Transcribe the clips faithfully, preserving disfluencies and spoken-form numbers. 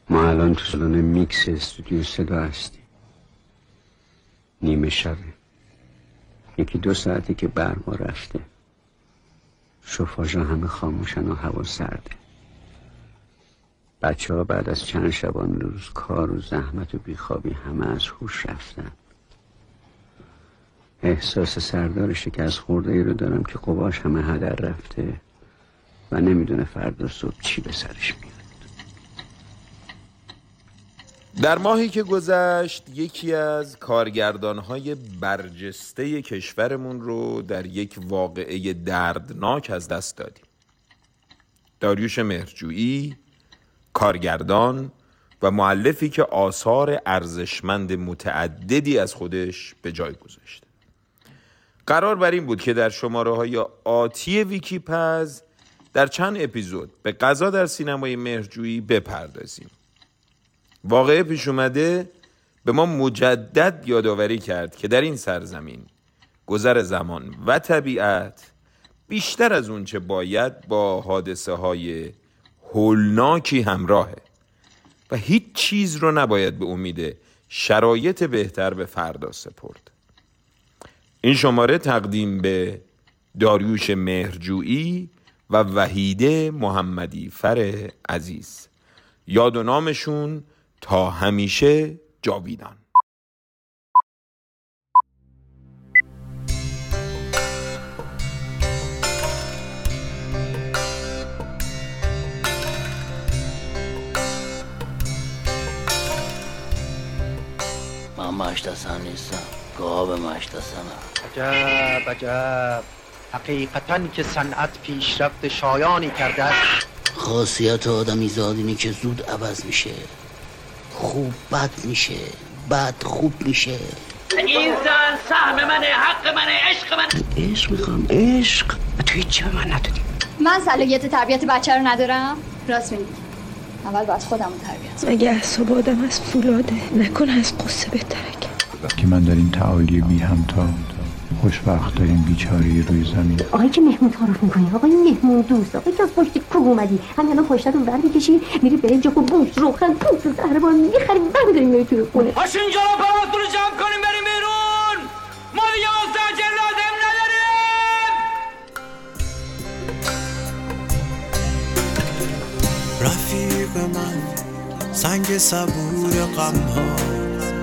ما الان تو سالن میکس استودیو صدا هستیم. نیمه شبه، یکی دو ساعتی که برما رفته، شوفاژا همه خاموشن و هوا سرده. بچه ها بعد از چند شبانه روز کار و زحمت و بیخوابی همه از هوش رفتن. احساس سردار شکست خورده ای رو دارم که قواش همه هدر رفته و نمیدونه فردا صبح چی به سرش میاد. در ماهی که گذشت یکی از کارگردانهای برجسته کشورمون رو در یک واقعه دردناک از دست دادیم. داریوش مهرجویی، کارگردان و مؤلفی که آثار ارزشمند متعددی از خودش به جای گذاشته. قرار بر این بود که در شماره‌های آتی ویکی‌پز در چند اپیزود به قضا در سینمای مهرجویی بپردازیم. واقعه پیش اومده به ما مجدد یادآوری کرد که در این سرزمین گذر زمان و طبیعت بیشتر از اون چه باید با حادثه های هولناکی همراهه و هیچ چیز رو نباید به امید شرایط بهتر به فردا سپرد. این شماره تقدیم به داریوش مهرجویی و وحیده محمدی فر عزیز. یاد و نامشون تا همیشه جاویدان. من مشتسم نیستم، گاب مشتسمم. عجب عجب، حقیقتاً که صنعت پیشرفت شایانی کرده است. خاصیت آدمی زاد اینه که زود عوض میشه، خوب بد میشه، بد خوب میشه. این زن سهم منه، حق منه، عشق منه. عشق میخوام، عشق. تو هیچ به من ندادی. من صلاحیت تربیت بچه رو ندارم. راست میگی، اول باید خودم رو تربیت کنم. اگه اعصاب آدم از فولاده نکن از قصه بهتره. وقتی من در این تعالی بی همتا خوشبخت داریم بیچاری روی زمین. آقایی که مهمون تعارف میکنی، آقای مهمون دوست، آقایی که از پشت کوه اومدی، همین الان پشتت رو برمی کشی میری به اینجا که بوش روخن پوست زهربار میخری برمیداری میری توی خونه. باش اینجا رو پراتون رو جمع کنیم بریم بیرون، ما دیگه مستعجل لازم نداریم. رفیق من سنگ صبور غم ها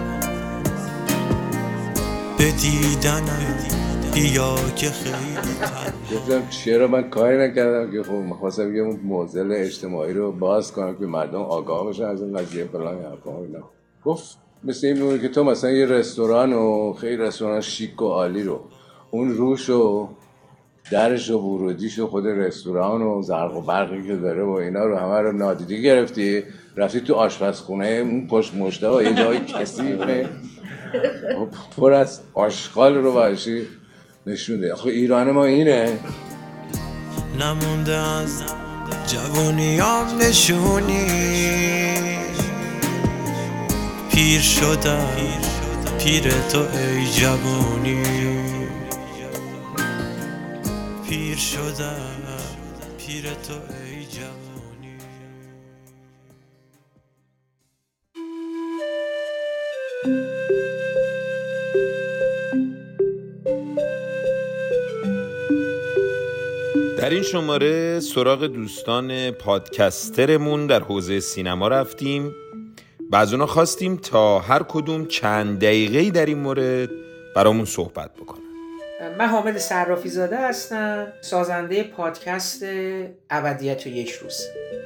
به دیدنم بیا که خیلی تن. گفتم چرا من کاری نکردم که خب می‌خواستم یه اون معضل اجتماعی رو باز کنم که مردم آگاه بشن از این قضیه فلان حرفا اینا. گفت مثل این میمونه که تو مثلا یه رستوران و خیلی رستوران شیک و عالی رو اون روش و درش و ورودیش و خود رستوران و زرق و برقی که داره و اینا رو همه رو نادیده گرفتی، رفتی تو آشپزخونه اون پشت مشتا یه جای کثیفه پر از آشغال رو باشی نشونده. آخه ایران ما اینه. نمونده از جوانیام نشونی، پیر شدم پیر تو ای جوانی، پیر شدم پیر تو ای جوانی. در این شماره سراغ دوستان پادکسترمون در حوزه سینما رفتیم و از اونا خواستیم تا هر کدوم چند دقیقه‌ای در این مورد برامون صحبت بکنن. من حامد صرافی زاده هستم، سازنده پادکست ابدیت و یک روز.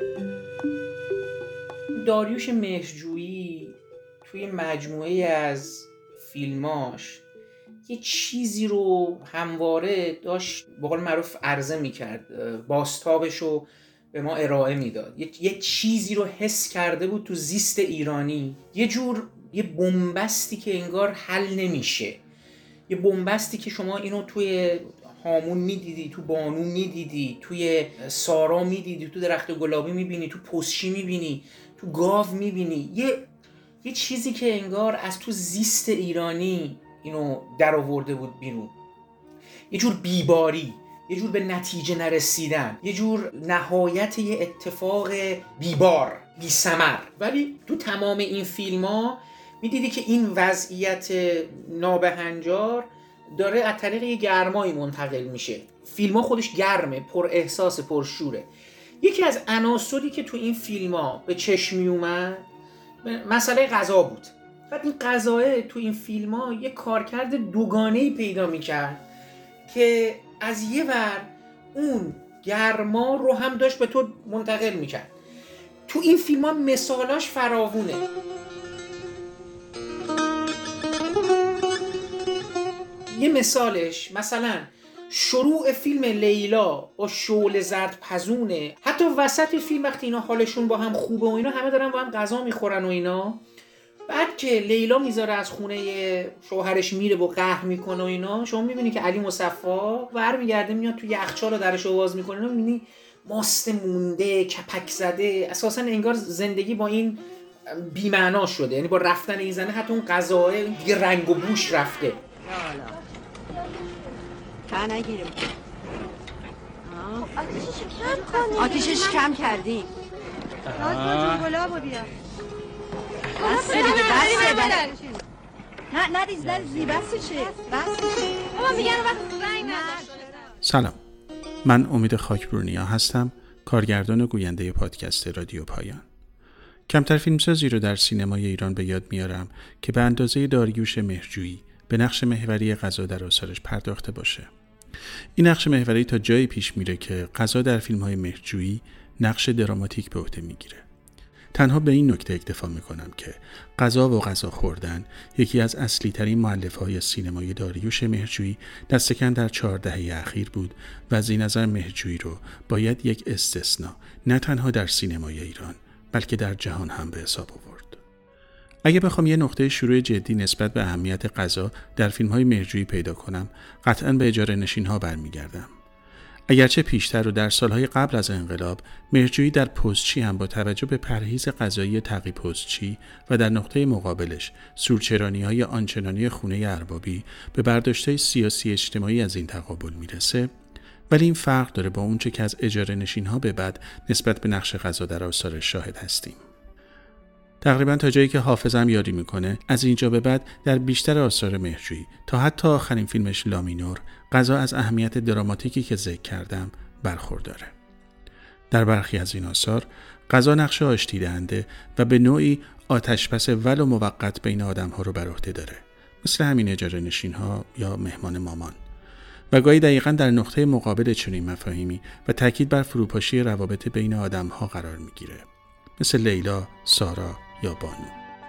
داریوش مهرجویی توی مجموعه از فیلماش یه چیزی رو همواره داشت به قول معروف عرضه میکرد، بازتابش رو به ما ارائه میداد. یه،, یه چیزی رو حس کرده بود تو زیست ایرانی، یه جور یه بنبستی که انگار حل نمیشه، یه بنبستی که شما اینو توی هامون میدیدی، تو بانو میدیدی، توی سارا میدیدی، تو درخت گلابی میبینی، تو پستچی میبینی، تو گاو میبینی. یه یه چیزی که انگار از تو زیست ایرانی اینو در آورده بود بیرون. یه جور بیباری، یه جور به نتیجه نرسیدن، یه جور نهایت یه اتفاق بیبار. بی ثمر. ولی تو تمام این فیلم ها میدیدی که این وضعیت نابهنجار داره از طریق یه گرمایی منتقل میشه. فیلم ها خودش گرمه، پر احساس، پر شوره. یکی از عناصری که تو این فیلم ها به چشم می اومد مسئله غذا بود. بعد این غذاه تو این فیلم ها یه کارکرد دوگانه‌ای پیدا میکرد که از یه ور اون گرما رو هم داشت به تو منتقل میکرد. تو این فیلم ها مثالاش فراوونه. یه مثالش مثلا شروع فیلم لیلا با شعله زرد پزونه، حتی وسط فیلم وقتی اینا حالشون با هم خوبه و اینا همه دارن با هم غذا میخورن و اینا، بعد که لیلا میذاره از خونه شوهرش میره و قهر میکنه و اینا، شما میبینی که علی مصفا برمیگرده میاد توی یخچال و درشو باز میکنه، اینا میبینی ماست مونده، کپک زده، اساسا انگار زندگی با این بی‌معنا شده، یعنی با رفتن این زنه حتی اون غذاه دیگه رنگ و بوش رفته. تا نگیریم آتیشش کم کردیم. راست گلابو بیا. بس دیگه بس نه نریز نریزی بس شه بس شه. بابا میگن وقت رنگ نداشت. سلام، من امید خاکبرونیا هستم، کارگردان و گوینده پادکست رادیو پایان. کمتر فیلمسازی رو در سینمای ایران به یاد میارم که به اندازه داریوش مهرجویی به نقش محوری غذا در آثارش پرداخته باشه. این نقش محوری تا جایی پیش میره که غذا در فیلم‌های مهرجویی نقش دراماتیک به عهده میگیره. تنها به این نکته اکتفا میکنم که غذا و غذا خوردن یکی از اصلی ترین مؤلفه‌های سینمای داریوش مهرجویی دست کم در چهار دهه اخیر بود و از این نظر مهرجویی رو باید یک استثناء نه تنها در سینمای ایران بلکه در جهان هم به حساب آورد. اگه بخوام یه نقطه شروع جدی نسبت به اهمیت غذا در فیلم‌های مهرجویی پیدا کنم، قطعاً به اجاره نشین‌ها برمیگردم. اگرچه پیشتر و در سالهای قبل از انقلاب، مهرجویی در پستچی هم با توجه به پرهیز غذایی تقی پستچی و در نقطه مقابلش سورچرانی‌های آنچنانی خونه اربابی به برداشت‌های سیاسی اجتماعی از این تقابل میرسه، ولی این فرق داره با اونچه که از اجاره نشین‌ها به بعد نسبت به نقش غذا در آثار شاهد هستیم. تقریباً تا جایی که حافظم یاری میکنه، از اینجا به بعد در بیشتر آثار مهرجویی تا حتی آخرین فیلمش لامینور، غذا از اهمیت دراماتیکی که ذکر کردم برخورداره. در برخی از این آثار غذا نقش آشتی دهنده و به نوعی آتش‌پس ولو موقت بین آدم‌ها رو بر عهده داره، مثل همین اجاره نشین‌ها یا مهمان مامان، و گاهی دقیقاً در نقطه مقابل چنین مفاهیمی و تاکید بر فروپاشی روابط بین آدم‌ها قرار میگیره، مثل لیلا، سارا یا بانو.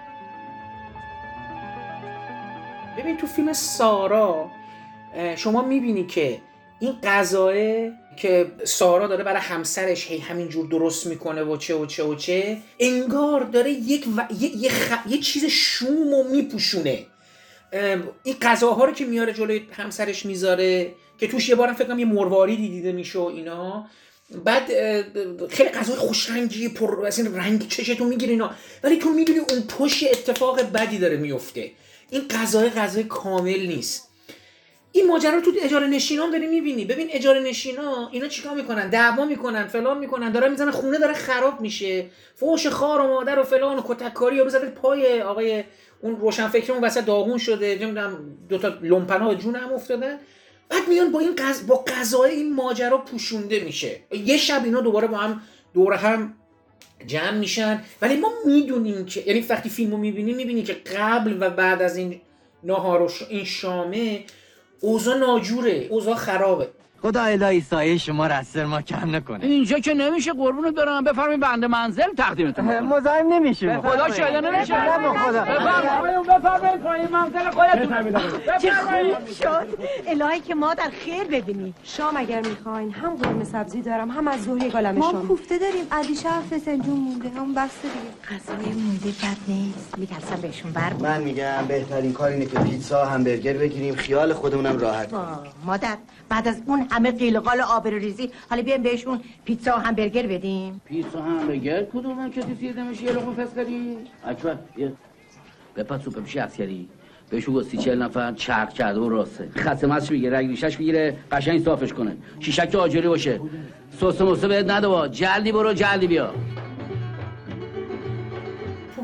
ببین تو فیلم سارا شما میبینی که این غذاه که سارا داره برای همسرش هی همینجور درست میکنه و چه و چه و چه، انگار داره یک و... یه... یه, خ... یه چیز شومو میپوشونه. این غذاها رو که میاره جلوی همسرش میذاره که توش یه بارم فکر کنم یه مرواریدی دیده میشه و اینا، بعد خیلی غذای خوشرنگی پر از این رنگ چشتون میگیره اینا، ولی تو میدونی اون پشت اتفاق بدی داره میفته. این غذای غذای کامل نیست. این ماجرا تو اجاره نشینام داری میبینی. ببین اجاره نشینا اینا چیکار میکنن؟ دعوا میکنن، فلان میکنن، دارن میزنن، خونه داره خراب میشه، فوش خار و مادر و فلان و کتککاری رو زده پای آقای اون روشنفکرمون وسط داغون شده، نمیدونم دو تا لومپنا جون هم افتادن. بعد میان با این غذا با غذای این ماجرا پوشونده میشه. یه شب اینا دوباره با هم دور هم جمع میشن، ولی ما میدونیم که یعنی وقتی فیلمو میبینی میبینی که قبل و بعد از این ناهار و این شامه اوضاع ناجوره، اوضاع خرابه. خدا الهی سایه شما را از سر ما کم نکنه. اینجا که نمیشه قربونت برم، بفرمایید بنده منزل تقدیمتون کنم. مزاحم نمیشه. خدا شاید نمیشه. نه خدا. بفرمایید بفرمایید پایین منزل خودتون. چه خوب شد. الهی که ما در خیر ببینی. شام اگر میخواین هم قرمه سبزی دارم هم از ظهر گالم شام. ما کوفته داریم، علی شرف فسنجون مونده، هم بسته دیگه. غذای مونده بد نیست. میترسم بهشون بر من میگم بهترین کار اینه که پیتزا همبرگر بگیریم، خیال خودمونم راحت کنیم. مادر بعد از اون همه قیل قال آبروریزی حالا بیایم بهشون پیتزا و همبرگر بدیم. پیتزا و همبرگر کدوم کسی سیده میشه؟ یه لقمه فسکری اکبر یه بپا سوپ میشه عسکری بهشون گفت سی چهل نفر چرخ کرده و راسته خصمتش میگیره، رگ ریشش میگیره، قشنگ صافش کنه، شیشک آجری باشه، سس موسه بهت نده، جلدی برو جلدی بیا.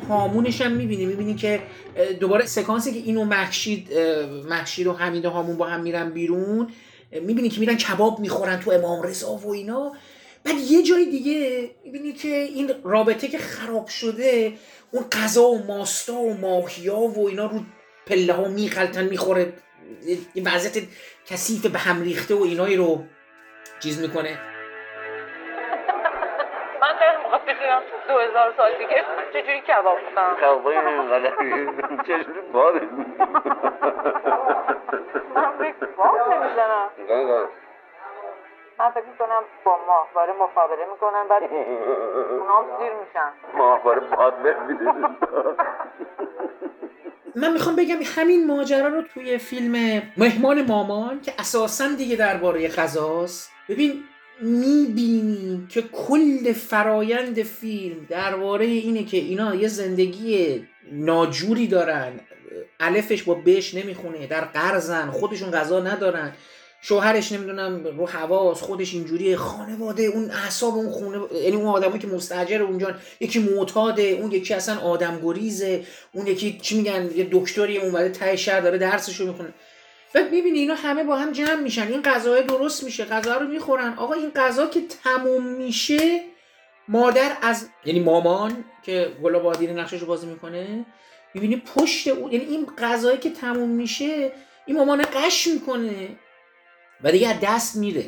هامونش هم میبینی میبینی که دوباره سکانسی که اینو مخشید مخشید و حمید و هامون با هم میرن بیرون، میبینی که میرن کباب میخورن تو امام رضا و اینا. بعد یه جای دیگه میبینی که این رابطه که خراب شده، اون غذا و ماستا و ماهیا و اینا رو پله ها میخلطن میخوره، یه وضعیت کثیف به هم ریخته و اینایی رو چیز میکنه. من خیلی موقع بشیدم دو هزار سال دیگه چجوری کباب بکنم؟ کبابای اینقدر چجوری باره من فکر باب نمیزنم. من فکر میکنم با ماهواره مخابره میکنن بعد اونا زیر میشن. ماهواره باد بمیده. من میخوام بگم همین ماجرا رو توی فیلم مهمان مامان که اساساً دیگه درباره غذاست، ببین میبینی که کل فرایند فیلم درباره اینه که اینا یه زندگی ناجوری دارن، الفش با بش نمیخونه، در قرضن، خودشون غذا ندارن، شوهرش نمیدونم رو حواس، خودش اینجوری، خانواده اون اعصاب اون خونه، یعنی اون آدمایی که مستاجر اونجا، یکی معتاده، اون یکی اصلا آدم گریزه، اون یکی چی میگن یه دکتری اومده ته شهر داره درسشو میخونه. بعد میبینی اینا همه با هم جمع میشن، این غذا درست میشه، غذا رو میخورن. آقا این غذا که تموم میشه، مادر از یعنی مامان که گلاب آدینی نقشش رو بازی میکنه، میبینی پشت اون، یعنی این غذایی که تموم میشه این مامان قش میکنه و دیگه از دست میره.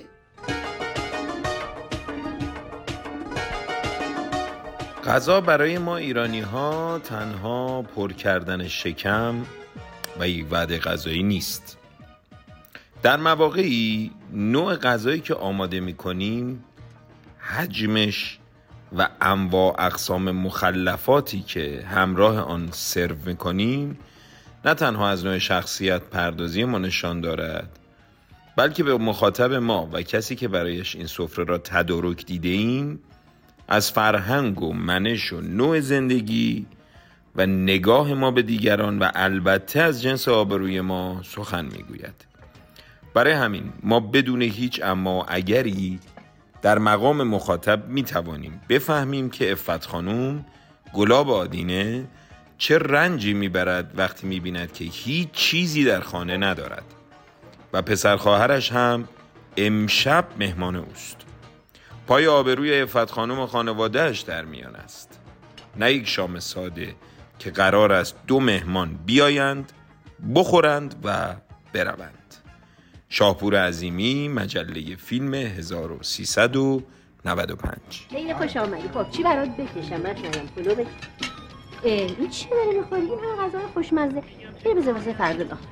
غذا برای ما ایرانی ها تنها پر کردن شکم و یک وعده غذایی نیست. در مواقعی نوع غذایی که آماده میکنیم، حجمش و انواع اقسام مخلفاتی که همراه آن سرو میکنیم نه تنها از نوع شخصیت پردازی ما نشان دارد، بلکه به مخاطب ما و کسی که برایش این سفره را تدارک دیده ایم از فرهنگ و منش و نوع زندگی و نگاه ما به دیگران و البته از جنس آبروی ما سخن میگوید. برای همین ما بدون هیچ اما و اگری در مقام مخاطب میتوانیم بفهمیم که عفت خانوم گلاب آدینه چه رنجی میبرد وقتی میبیند که هیچ چیزی در خانه ندارد و پسر خواهرش هم امشب مهمان اوست. پای آبروی عفت خانوم و خانوادهش در میان است، نه یک شام ساده که قرار است دو مهمان بیایند، بخورند و بروند. شاهپور عظیمی، مجله فیلم هزار و سیصد و نود و پنج. خیلی خوش آمدی. خب چی برات بکشم؟ من ندارم پلو بکشم. این چی داره میخوری؟ این هم غذای خوشمزه. خیلی بذار واسه فردا بخور.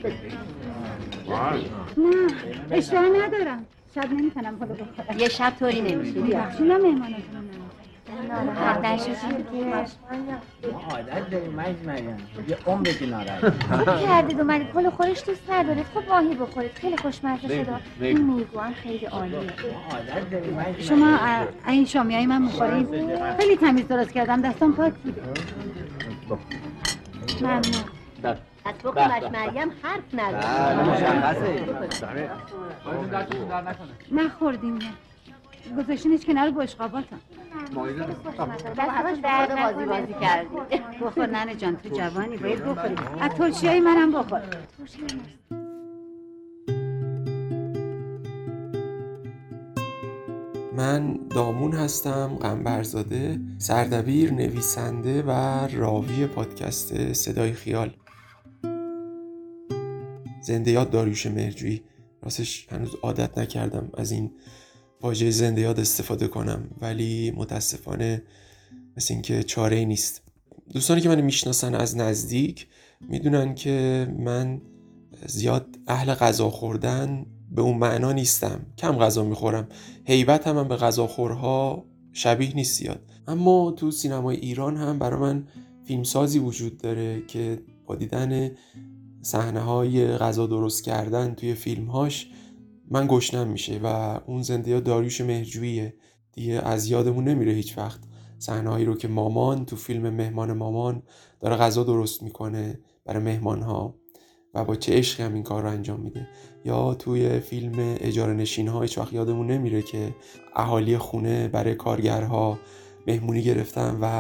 نه اشتها ندارم، شب نمیتونم پلو بخورم. یه شب طوری نمیشه. بیا شما مهمانتون ناراحت نشید که ما عادت داریم مریم، یه عمره که ناراحت. خوب کردید اومدید. پلو خورش دوست ندارید، خب ماهی بخورید، خیلی خوشمزه شده. این میگو هم خیلی عالیه. عادت داریم مریم. شما این شامیای من میخورید؟ خیلی تمیز درست کردم، دستم پاک بوده. ممنون. از بخورش مریم حرف نداره. مشخصه. نخوردیم گذاشتینش کنار بشقاباتم. دستماش درد بازی بازی کردی. بخور ننه جان، تو جوانی باید بخوری. از ترشیای منم بخور. من دامون هستم، قنبرزاده، سردبیر، نویسنده و راوی پادکست صدای خیال. زنده یاد داریوش مهرجویی. راستش هنوز عادت نکردم از این واژه زنده یاد استفاده کنم، ولی متاسفانه مثل این که چاره‌ای نیست. دوستانی که من میشناسن از نزدیک میدونن که من زیاد اهل غذا خوردن به اون معنا نیستم. کم غذا میخورم، هیبت هم, هم به غذاخورها شبیه نیست زیاد. اما تو سینمای ایران هم برای من فیلمسازی وجود داره که با دیدن صحنه‌های غذا درست کردن توی فیلم‌هاش من گشنم میشه و اون زنده یاد داریوش مهرجوییه دیگه. از یادمون نمیره هیچ وقت صحنه‌هایی رو که مامان تو فیلم مهمان مامان داره غذا درست میکنه برای مهمان‌ها و با چه عشقی هم این کار رو انجام میده. یا توی فیلم اجاره نشین‌ها هیچ وقت یادمون نمیره که اهالی خونه برای کارگرها مهمونی گرفتن و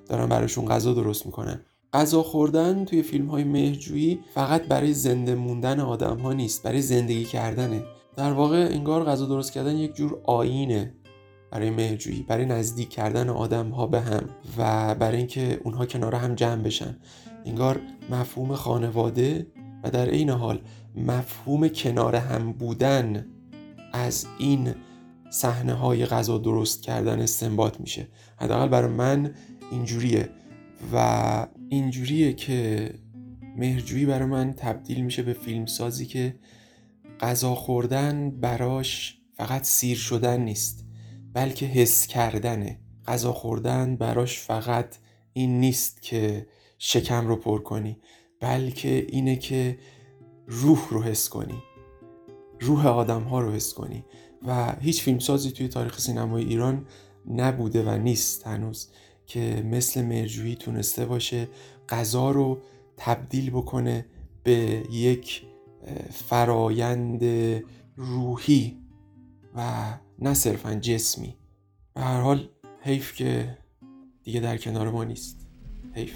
دارن براشون غذا درست میکنن. غذا خوردن توی فیلم های مهرجویی فقط برای زنده موندن آدم ها نیست، برای زندگی کردنه. در واقع انگار غذا درست کردن یک جور آیینه برای مهرجویی، برای نزدیک کردن آدم ها به هم و برای اینکه اونها کنار هم جمع بشن. انگار مفهوم خانواده و در عین حال مفهوم کنار هم بودن از این صحنه های غذا درست کردن استنباط میشه. حداقل برای من اینجوریه و اینجوریه که مهرجویی برای من تبدیل میشه به فیلمسازی که غذا خوردن براش فقط سیر شدن نیست، بلکه حس کردنه. غذا خوردن براش فقط این نیست که شکم رو پر کنی، بلکه اینه که روح رو حس کنی، روح آدم ها رو حس کنی. و هیچ فیلمسازی توی تاریخ سینمای ایران نبوده و نیست هنوز که مثل مهرجویی تونسته باشه غذا رو تبدیل بکنه به یک فرایند روحی و نه صرفاً جسمی. به هر حال حیف که دیگه در کنار ما نیست. حیف.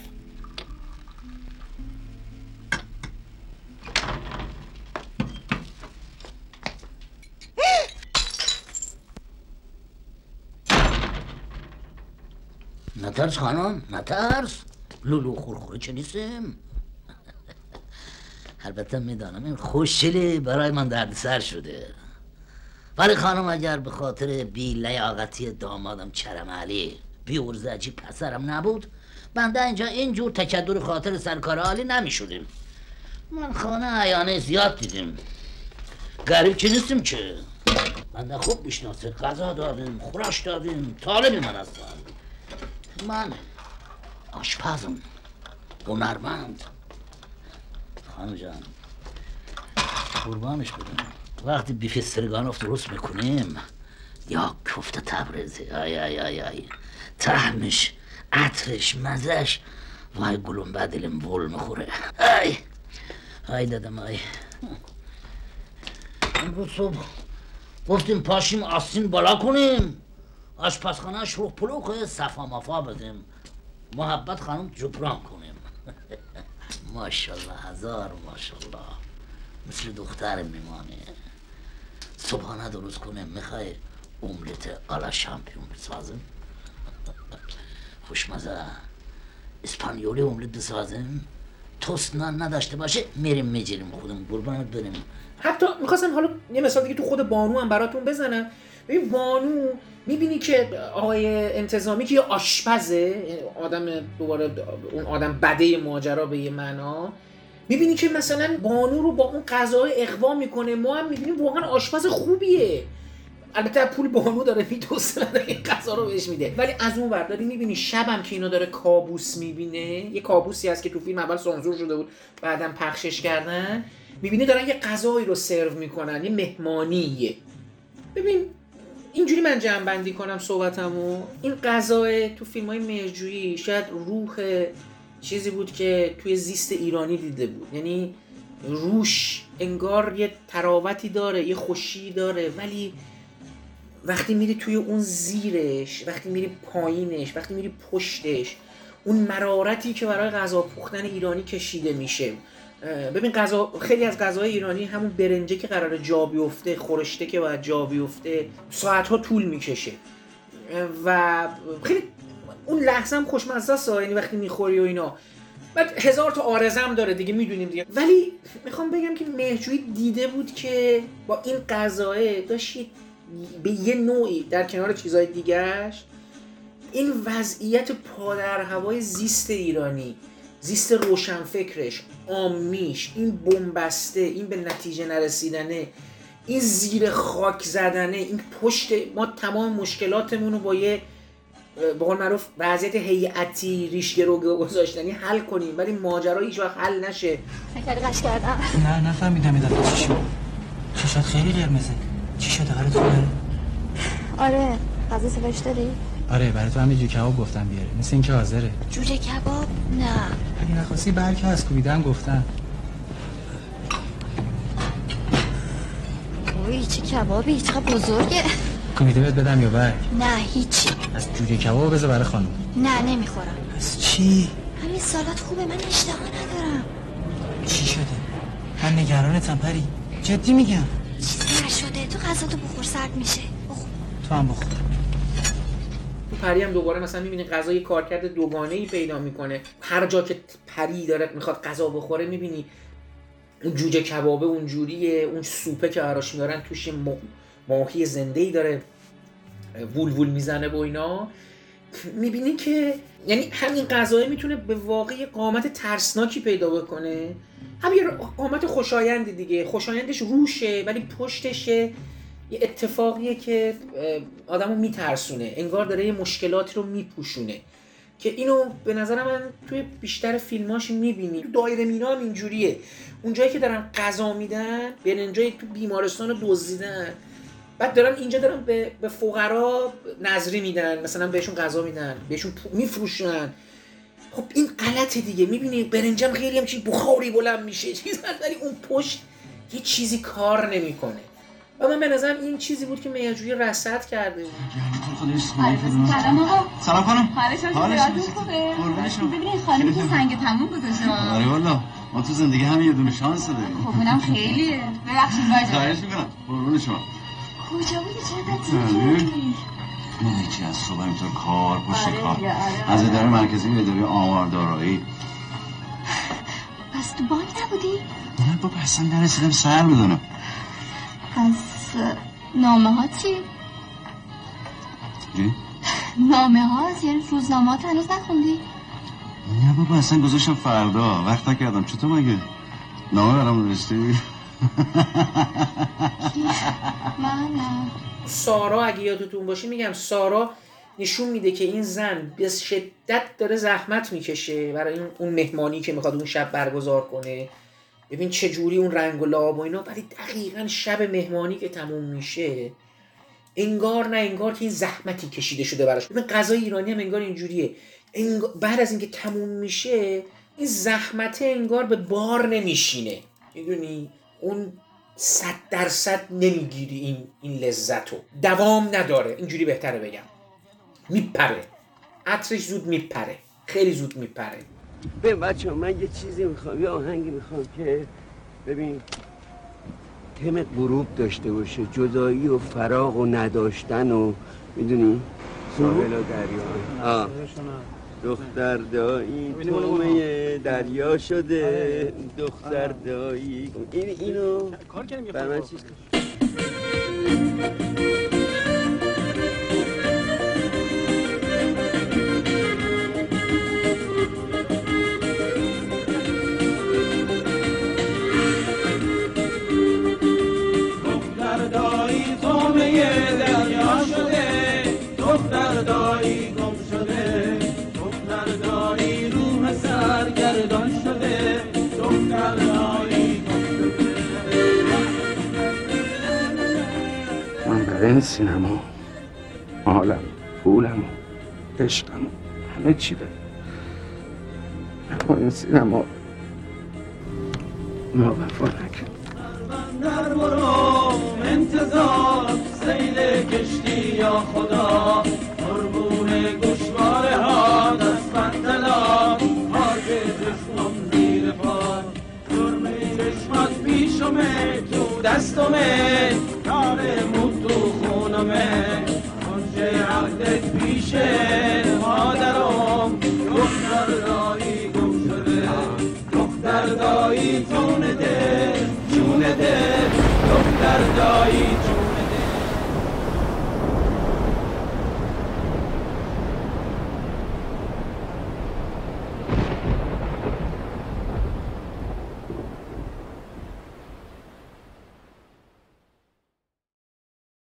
نترس خانم، نترس. لولو خورخوره چه نیستم. البته میدانم این خوشگلی برای من دردسر شده، ولی خانم اگر به خاطر بی لیاقتی دامادم چرم علی بی ارزجی پسرم نبود، بنده اینجا اینجور تکدر خاطر سرکار عالی نمیشدیم. من خانه عیانه زیاد دیدیم، غریب که نیستیم که. بنده خوب میشناسه، غذا دادیم، خوراش دادیم، طالب من هستم. من آشپزم، هنرمند. خانم جان قربانش بدم، وقتی بیف استرگانوف درست میکنیم یا کفته تبریزی، آی آی آی آی طعمش، عطرش، مزش، وای گلوم بدلم ول میخوره. آی آی دادم آی. امروز صبح گفتیم پاشیم آستین بالا کنیم، آشپزخانه شروع پلوخه صفا مفا بدیم، محبت خانم جبران کنیم. ماشالله هزار ماشالله، مثل دختر میمانه. صبحانه درست کنیم، میخوای املت آلا شامپیون بسازیم؟ خوشمزه اسپانیولی املت بسازیم، توست نان نداشته باشه میریم میجیریم خودم قربانت بریم. حتی میخواستم حالا یه مثال دیگه تو خود بانو هم براتون بزنم. ببین بانو میبینی که آقای انتظامی که یه آشپزه، آدم دوباره اون آدم بده ماجرا به یه معنا، میبینی که مثلا بانو رو با اون غذای اغوا میکنه. ما هم میبینیم واقعا آشپز خوبیه، البته پول بانو داره میدوسه این غذا رو بهش میده، ولی از اون ور داری میبینی شبم که اینا داره کابوس میبینه، یه کابوسی هست که تو فیلم اول سانسور شده بود بعدم پخشش کردن، میبینی دارن یه غذایی رو سرو میکنن، یه مهمانیه. ببین اینجوری من جمع بندی کنم صحبتمو، این غذای تو فیلم‌های مهرجویی شاید روح چیزی بود که توی زیست ایرانی دیده بود، یعنی روش انگار یه تراوتی داره، یه خوشی داره، ولی وقتی میری توی اون زیرش، وقتی میری پایینش، وقتی میری پشتش، اون مرارتی که برای غذا پختن ایرانی کشیده میشه. ببین غذا، خیلی از غذاهای ایرانی همون برنجه که قراره جا بیفته، خورشته که باید جا بیفته، ساعت‌ها طول میکشه و خیلی اون لحظه هم خوشمزه است، یعنی وقتی میخوری و اینا. بعد هزار تا آرزه هم داره دیگه، میدونیم دیگه. ولی میخوام بگم که مهرجویی دیده بود که با این غذاه داشت به یه نوعی در کنار چیزهای دیگهش این وضعیت پادر هوای زیست ایرانی، زیست روشنفکرش، عامیش، این بنبسته، این به نتیجه نرسیدنه، این زیر خاک زدنه، این پشت ما تمام مشکلاتمون رو با یه به قول معروف وضعیت هیئتی ریشگه رو گذاشتنی حل کنیم، ولی ماجرا هیچ وقت حل نشه. نکردی قش کردم؟ نه نفهمیدم این دفعه چی شد. چشات خیلی قرمزه. چی شده قرارت خوبه؟ آره غذا سفارش دادی؟ آره برای تو هم یه جوجه کباب گفتم بیاره، مثل اینکه حاضره. جوجه کباب؟ نه اگه نخواستی برکه از کوبیدم گفتم. اوی چه کبابی، چقدر بزرگه. کوبیده بهت بدم یا برک؟ نه هیچی. از جوجه کباب بذار برای خانم. نه نمیخورم. پس چی؟ همین سالات خوبه، من اشتها ندارم. چی شده؟ من نگرانتم پری، جدی میگم. چیزی نشده، تو غذا تو بخور، سرد میشه. بخور. تو هم بخور. تو پری هم دوباره مثلا میبینی غذا یه کارکرد دوگانه‌ای پیدا میکنه. هر جا که پری داره میخواد غذا بخوره میبینی اون جوجه کبابه اونجوریه، اون سوپه که براش میارن توش ماهی زنده‌ای داره وول وول میزنه و اینا. میبینی که یعنی همین غذا میتونه به واقع قامت ترسناکی پیدا بکنه، هم یه قامت خوشایندی دیگه. خوشایندش روشه ولی پشتش یه اتفاقیه که آدمو میترسونه، انگار داره یه مشکلاتی رو میپوشونه که اینو به نظر من توی بیشتر فیلماش میبینی. تو دایره مینا هم اینجوریه، اونجایی که دارن غذا میدن، برنجای تو بیمارستان رو دزدیدن، بعد دارن اینجا دارن به به فقرا نظری میدن، مثلا بهشون غذا میدن، بهشون میفروشن. خب این غلطه دیگه. میبینی برنجم خیلی هم چی بخاری بلند میشه چیز، ولی اون پشت یه چیزی کار نمیکنه. و من به نظرم این چیزی بود که میاجوی رصد کرده بود. سلام آقا. سلام خانم. حالشون خوبه؟ قربونش برم. ببینید خانم تو سنگ تموم گذاشته. آره والا ما تو زندگی هم یه دونه شانس داریم. خب اونم خیلیه. ببخشید باید. خواهش می‌کنم. قربون شما. کجا بودی چرا تیزی؟ من هیچی از صبح اینطور کار پشت کار از اداره مرکزی به اداره آمار دارایی. پس تو بانک نبودی؟ نه بابا اصلا نرسیدم سر بدونم. پس نامه ها چی؟ چی؟ نامه ها یعنی روزنامه ها هنوز نخوندی؟ نه بابا اصلا گذاشتم فردا، وقت نکردم. چطور مگه؟ نامه برام نوشتی؟ من سارا اگه یادتون باشه میگم سارا نشون میده که این زن به شدت داره زحمت میکشه برای این اون مهمانی که میخواد اون شب برگزار کنه. ببین چه جوری اون رنگ و لعاب و اینا، ولی دقیقاً شب مهمانی که تموم میشه انگار نه انگار که این زحمتی کشیده شده براش. ببین غذای ایرانی هم انگار اینجوریه، انگار بعد از اینکه تموم میشه این زحمت انگار به بار نمیشینه، میدونی اون صد درصد نمیگیری این این لذتو، دوام نداره، اینجوری بهتره بگم، میپره، عطرش زود میپره، خیلی زود میپره. ببین بچه من یه چیزی میخوام، یه آهنگی میخوام که ببین تم غروب داشته باشه، جدایی و فراق و نداشتن و میدونی ساحل و دریا. آه دختر دایی تومه دریا شده، دختر دایی این اینو بر من چیز دختر دایی تومه دریا شده، دختر دایی گم شده، دختر دایی روح سرگردان شده، دختر دایی گم شده. من برای این سینما حالم، پولم، عشقم، همه چی داره. اما این سینما ما وفا نکرد. در برو انتظار سیل کشتی یا خدا، قربون گوشواره ها دست بندلا، خاک جسمم زیر پا، جرم چشمات پیشمه تو دستمه، کار مود تو خونمه، کنچه عقدت پیشه